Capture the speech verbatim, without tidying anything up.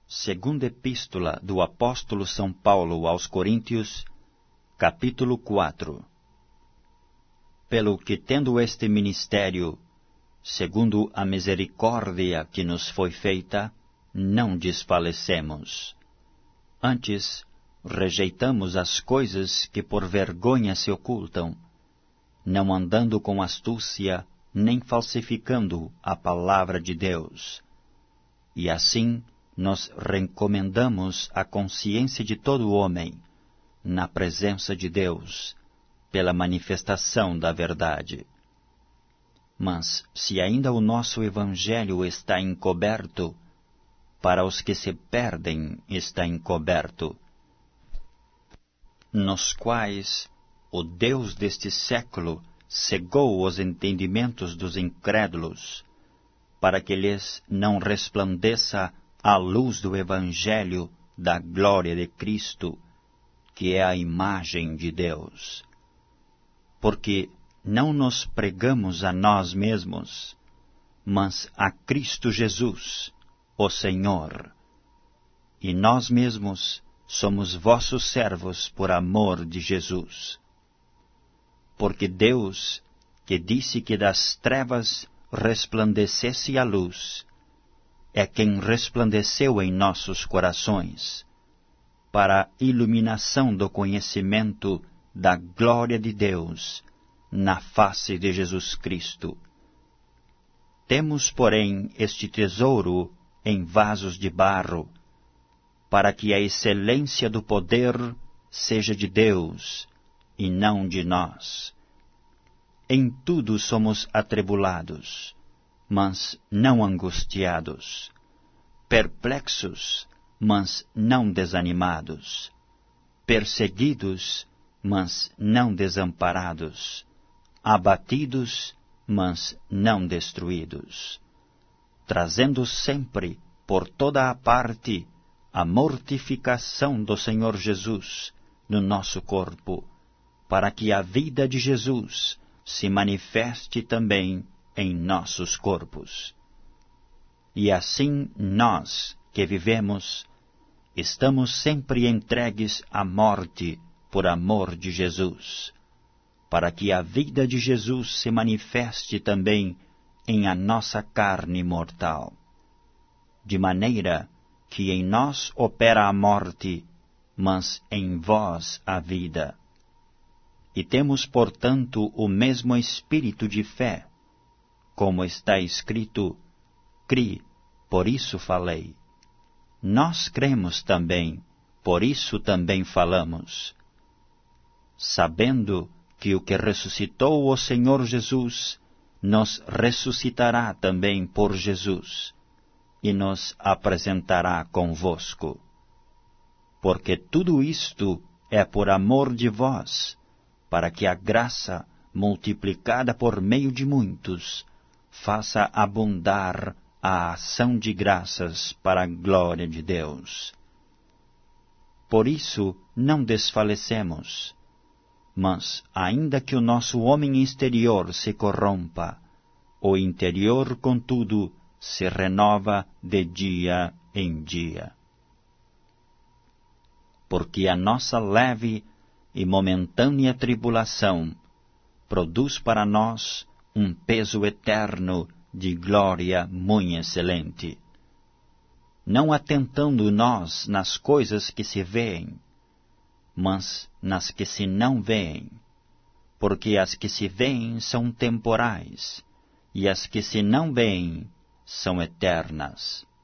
Segunda Epístola do Apóstolo São Paulo aos Coríntios, capítulo quatro. Pelo que, tendo este ministério, segundo a misericórdia que nos foi feita, não desfalecemos. Antes, rejeitamos as coisas que por vergonha se ocultam, não andando com astúcia, nem falsificando a palavra de Deus. E assim, nos recomendamos à consciência de todo homem, na presença de Deus, pela manifestação da verdade. Mas, se ainda o nosso Evangelho está encoberto, para os que se perdem está encoberto, nos quais o Deus deste século cegou os entendimentos dos incrédulos, para que lhes não resplandeça a luz do Evangelho da glória de Cristo, que é a imagem de Deus. Porque não nos pregamos a nós mesmos, mas a Cristo Jesus, o Senhor. E nós mesmos somos vossos servos por amor de Jesus. Porque Deus, que disse que das trevas resplandecesse a luz, é quem resplandeceu em nossos corações, para a iluminação do conhecimento da glória de Deus, na face de Jesus Cristo. Temos, porém, este tesouro em vasos de barro, para que a excelência do poder seja de Deus, e não de nós. Em tudo somos atribulados, mas não angustiados, perplexos, mas não desanimados, perseguidos, mas não desamparados, abatidos, mas não destruídos, trazendo sempre, por toda a parte, a mortificação do Senhor Jesus no nosso corpo, para que a vida de Jesus se manifeste também em nossos corpos. E assim nós, que vivemos, estamos sempre entregues à morte por amor de Jesus, para que a vida de Jesus se manifeste também em a nossa carne mortal. De maneira que em nós opera a morte, mas em vós a vida. E temos, portanto, o mesmo espírito de fé, como está escrito, cri, por isso falei. Nós cremos também, por isso também falamos, sabendo que o que ressuscitou o Senhor Jesus nos ressuscitará também por Jesus, e nos apresentará convosco. Porque tudo isto é por amor de vós, para que a graça, multiplicada por meio de muitos, faça abundar a ação de graças para a glória de Deus. Por isso não desfalecemos, mas, ainda que o nosso homem exterior se corrompa, o interior, contudo, se renova de dia em dia. Porque a nossa leve e momentânea tribulação produz para nós um peso eterno de glória muito excelente, não atentando nós nas coisas que se veem, mas nas que se não veem, porque as que se veem são temporais, e as que se não veem são eternas.